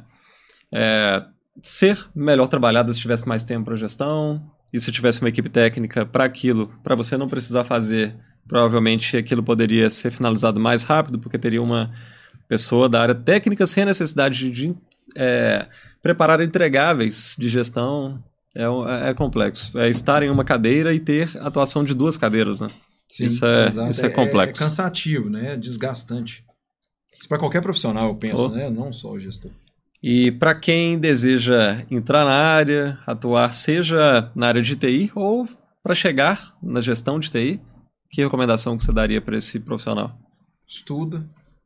ser melhor trabalhada se tivesse mais tempo para gestão, e se tivesse uma equipe técnica para aquilo, para você não precisar fazer, provavelmente aquilo poderia ser finalizado mais rápido, porque teria uma pessoa da área técnica sem a necessidade de preparar entregáveis de gestão. É complexo. É estar em uma cadeira e ter atuação de 2 cadeiras, né? Sim, isso é complexo. É cansativo, né? É desgastante. Isso para qualquer profissional, eu penso, né? Não só o gestor. E para quem deseja entrar na área, atuar seja na área de TI ou para chegar na gestão de TI, que recomendação que você daria para esse profissional? Estuda.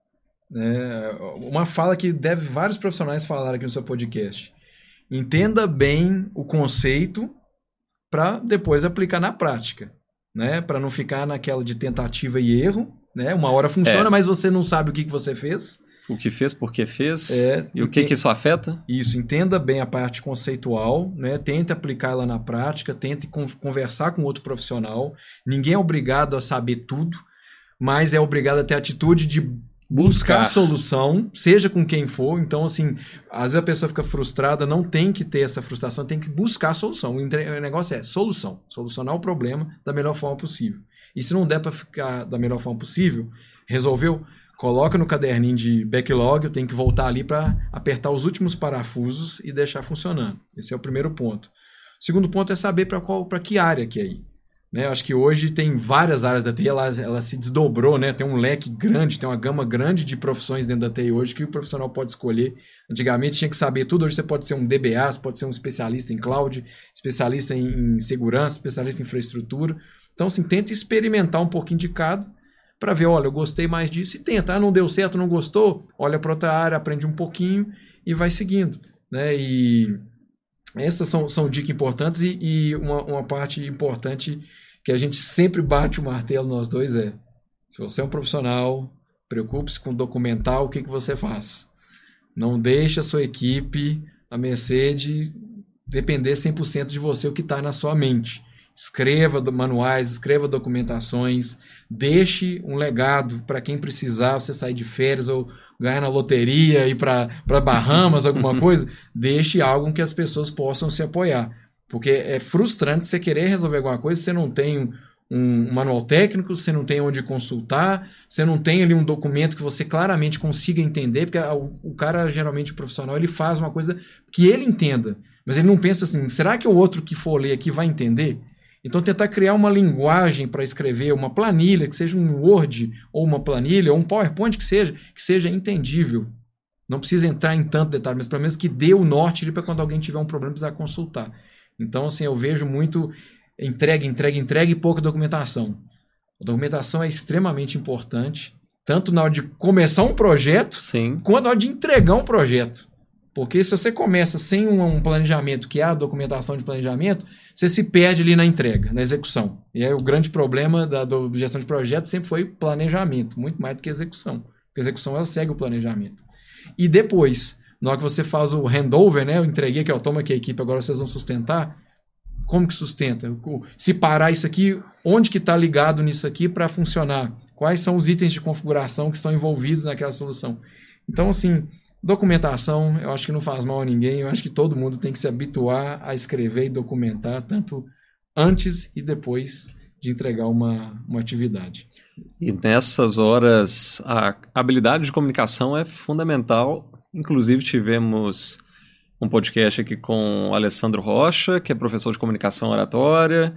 Uma fala que vários profissionais falaram aqui no seu podcast. Entenda bem o conceito para depois aplicar na prática, né? Para não ficar naquela de tentativa e erro, né? Uma hora funciona, mas você não sabe o que você fez. O que fez, por que fez, e o que isso afeta. Isso, entenda bem a parte conceitual, né? Tente aplicar ela na prática, tente conversar com outro profissional. Ninguém é obrigado a saber tudo, mas é obrigado a ter a atitude de buscar solução, seja com quem for. Então, assim, às vezes a pessoa fica frustrada, não tem que ter essa frustração, tem que buscar a solução. O negócio é solução, solucionar o problema da melhor forma possível. E se não der para ficar da melhor forma possível, resolveu? Coloca no caderninho de backlog, eu tenho que voltar ali para apertar os últimos parafusos e deixar funcionando. Esse é o primeiro ponto. O segundo ponto é saber para que área que é aí. Né? Acho que hoje tem várias áreas da TI, ela se desdobrou, né? Tem um leque grande, tem uma gama grande de profissões dentro da TI hoje que o profissional pode escolher. Antigamente tinha que saber tudo, hoje você pode ser um DBA, você pode ser um especialista em cloud, especialista em segurança, especialista em infraestrutura. Então, assim, tenta experimentar um pouquinho de cada para ver, olha, eu gostei mais disso e tenta. Não deu certo, não gostou? Olha para outra área, aprende um pouquinho e vai seguindo. Né? E essas são dicas importantes e uma parte importante que a gente sempre bate o martelo nós dois se você é um profissional, preocupe-se com documentar o que você faz. Não deixe a sua equipe à mercê de depender 100% de você, o que está na sua mente. Escreva manuais, escreva documentações, deixe um legado para quem precisar, você sair de férias ou ganhar na loteria, ir para Bahamas, alguma coisa, deixe algo que as pessoas possam se apoiar. Porque é frustrante você querer resolver alguma coisa, você não tem um manual técnico, você não tem onde consultar, você não tem ali um documento que você claramente consiga entender, porque o cara, geralmente o profissional, ele faz uma coisa que ele entenda, mas ele não pensa assim, será que o outro que for ler aqui vai entender? Então, tentar criar uma linguagem para escrever uma planilha, que seja um Word, ou uma planilha, ou um PowerPoint, que seja entendível. Não precisa entrar em tanto detalhe, mas pelo menos que dê o norte para quando alguém tiver um problema precisar consultar. Então, assim, eu vejo muito entrega e pouca documentação. A documentação é extremamente importante, tanto na hora de começar um projeto, sim, quanto na hora de entregar um projeto. Porque se você começa sem um planejamento, que é a documentação de planejamento, você se perde ali na entrega, na execução. E aí o grande problema da gestão de projeto sempre foi planejamento, muito mais do que execução. Porque a execução ela segue o planejamento. E depois, na hora que você faz o handover, né, eu entreguei que eu tomo aqui a equipe, agora vocês vão sustentar. Como que sustenta? Se parar isso aqui, onde que está ligado nisso aqui para funcionar? Quais são os itens de configuração que estão envolvidos naquela solução? Então, assim, documentação, eu acho que não faz mal a ninguém, eu acho que todo mundo tem que se habituar a escrever e documentar, tanto antes e depois de entregar uma atividade. E nessas horas, a habilidade de comunicação é fundamental. Inclusive, tivemos um podcast aqui com o Alessandro Rocha, que é professor de comunicação oratória,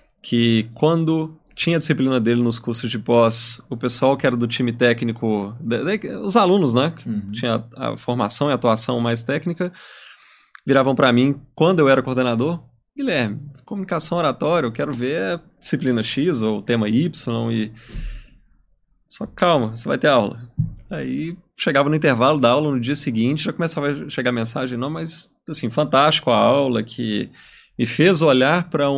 que quando tinha a disciplina dele nos cursos de pós, o pessoal que era do time técnico, os alunos, né, que tinha a formação e a atuação mais técnica, viravam para mim, quando eu era coordenador, Guilherme, comunicação oratória, eu quero ver a disciplina X ou o tema Y, e só calma, você vai ter aula. Aí chegava no intervalo da aula, no dia seguinte, já começava a chegar mensagem, não, mas assim, fantástico a aula, que me fez olhar para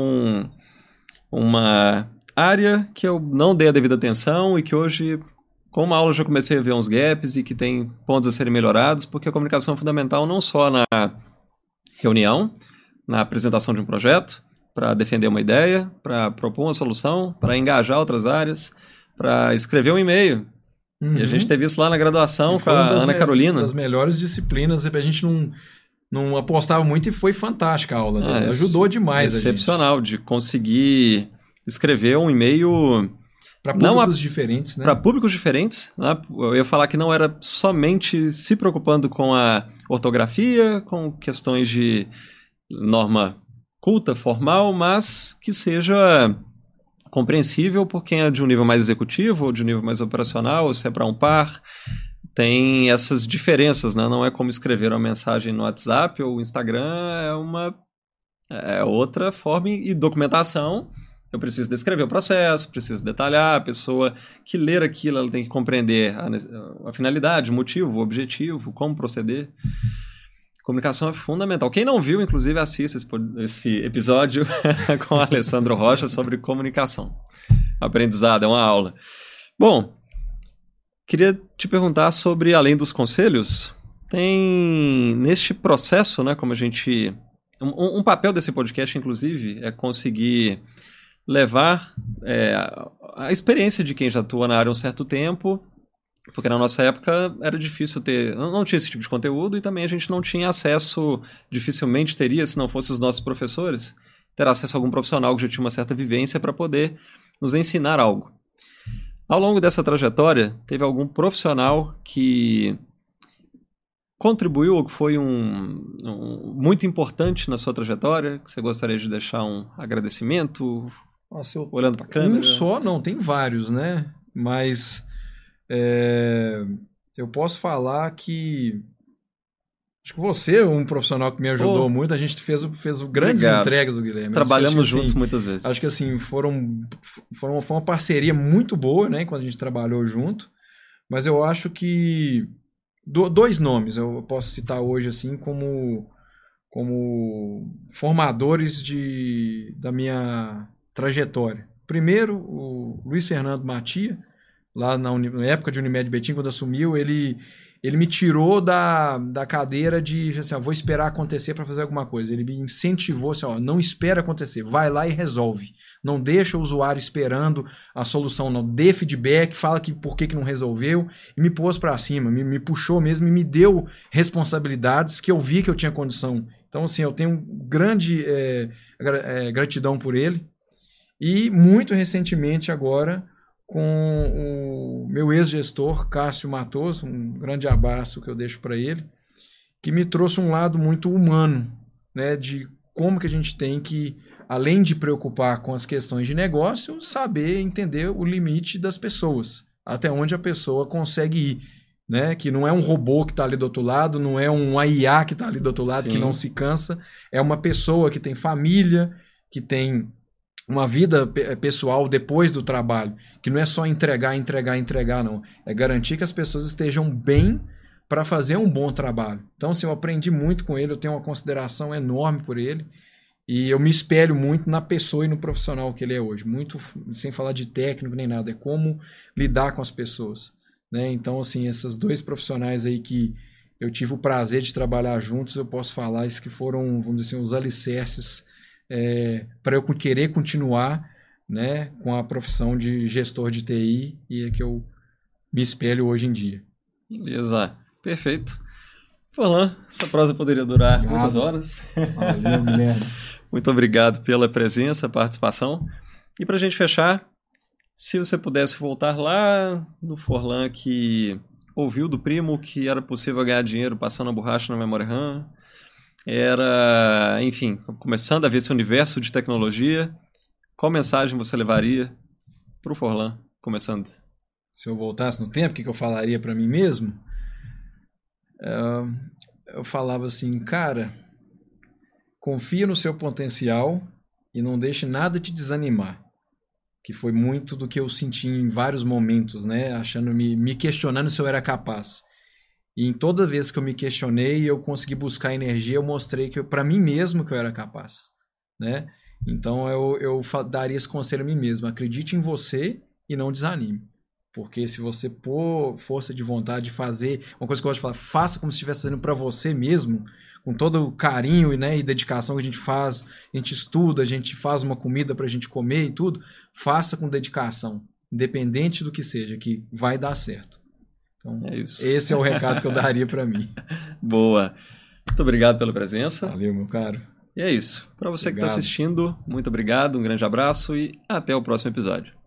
uma área que eu não dei a devida atenção e que hoje, com uma aula, já comecei a ver uns gaps e que tem pontos a serem melhorados, porque a comunicação é fundamental não só na reunião, na apresentação de um projeto, para defender uma ideia, para propor uma solução, para engajar outras áreas, para escrever um e-mail. E a gente teve isso lá na graduação com a Ana Carolina. Uma das melhores disciplinas, a gente não apostava muito e foi fantástica a aula, né? Ajudou demais a gente. Excepcional, de conseguir escrever um e-mail para públicos diferentes, né? Para públicos diferentes. Né? Eu ia falar que não era somente se preocupando com a ortografia, com questões de norma culta, formal, mas que seja compreensível por quem é de um nível mais executivo ou de um nível mais operacional, ou se é para um par. Tem essas diferenças, né? Não é como escrever uma mensagem no WhatsApp ou Instagram, é outra forma, e documentação. Eu preciso descrever o processo, preciso detalhar. A pessoa que ler aquilo, ela tem que compreender a finalidade, o motivo, o objetivo, como proceder. Comunicação é fundamental. Quem não viu, inclusive, assista esse episódio com o Alessandro Rocha sobre comunicação. Aprendizado, é uma aula. Bom, queria te perguntar sobre, além dos conselhos, tem neste processo, né, como a gente... Um papel desse podcast, inclusive, é conseguir levar a experiência de quem já atua na área há um certo tempo, porque na nossa época era difícil ter... Não tinha esse tipo de conteúdo e também a gente não tinha acesso, dificilmente teria, se não fossem os nossos professores, ter acesso a algum profissional que já tinha uma certa vivência para poder nos ensinar algo. Ao longo dessa trajetória, teve algum profissional que contribuiu ou que foi muito importante na sua trajetória, que você gostaria de deixar um agradecimento? Nossa, olhando para a câmera? Um só, não, tem vários, né? Mas eu posso falar que acho que você é um profissional que me ajudou muito. A gente fez grandes entregas do Guilherme. Trabalhamos juntos muitas vezes. Acho que assim, foi uma parceria muito boa, né? Quando a gente trabalhou junto. Mas eu acho que dois nomes eu posso citar hoje assim como formadores da minha trajetória. Primeiro, o Luiz Fernando Matia, lá na época de Unimed Betim, quando assumiu, ele me tirou da cadeira de assim, vou esperar acontecer para fazer alguma coisa. Ele me incentivou assim, não espera acontecer, vai lá e resolve. Não deixa o usuário esperando a solução, não. Dê feedback, fala por que não resolveu, e me pôs para cima, me puxou mesmo e me deu responsabilidades que eu vi que eu tinha condição. Então, assim, eu tenho grande gratidão por ele. E muito recentemente agora, com o meu ex-gestor, Cássio Matoso, um grande abraço que eu deixo para ele, que me trouxe um lado muito humano, né, de como que a gente tem que, além de preocupar com as questões de negócio, saber entender o limite das pessoas, até onde a pessoa consegue ir, né, que não é um robô que está ali do outro lado, não é um IA que está ali do outro lado, Sim. que não se cansa, é uma pessoa que tem família, que tem uma vida pessoal depois do trabalho, que não é só entregar, não. É garantir que as pessoas estejam bem para fazer um bom trabalho. Então, assim, eu aprendi muito com ele, eu tenho uma consideração enorme por ele, e eu me espelho muito na pessoa e no profissional que ele é hoje. Muito, sem falar de técnico nem nada, é como lidar com as pessoas, né? Então, assim, esses dois profissionais aí que eu tive o prazer de trabalhar juntos, eu posso falar isso que foram, vamos dizer assim, os alicerces para eu querer continuar, né, com a profissão de gestor de TI, e é que eu me espelho hoje em dia. Beleza, perfeito. Forlan, essa prosa poderia durar muitas horas. Valeu, Guilherme. Muito obrigado pela presença, participação. E para a gente fechar, se você pudesse voltar lá no Forlan que ouviu do primo que era possível ganhar dinheiro passando a borracha na memória RAM, era, enfim, começando a ver esse universo de tecnologia, qual mensagem você levaria para o Forlan, começando? Se eu voltasse no tempo, o que eu falaria para mim mesmo? Eu falava assim, cara, confia no seu potencial e não deixe nada te desanimar. Que foi muito do que eu senti em vários momentos, né? Me questionando se eu era capaz. E em toda vez que eu me questionei, eu consegui buscar energia, eu mostrei para mim mesmo que eu era capaz, né? Então eu daria esse conselho a mim mesmo: acredite em você e não desanime. Porque se você pôr força de vontade de fazer, uma coisa que eu gosto de falar, faça como se estivesse fazendo para você mesmo, com todo o carinho, né, e dedicação que a gente faz, a gente estuda, a gente faz uma comida para a gente comer e tudo, faça com dedicação, independente do que seja, que vai dar certo. Então, esse é o recado que eu daria para mim. Boa. Muito obrigado pela presença. Valeu, meu caro. E é isso. Para você que está assistindo, muito obrigado, um grande abraço e até o próximo episódio.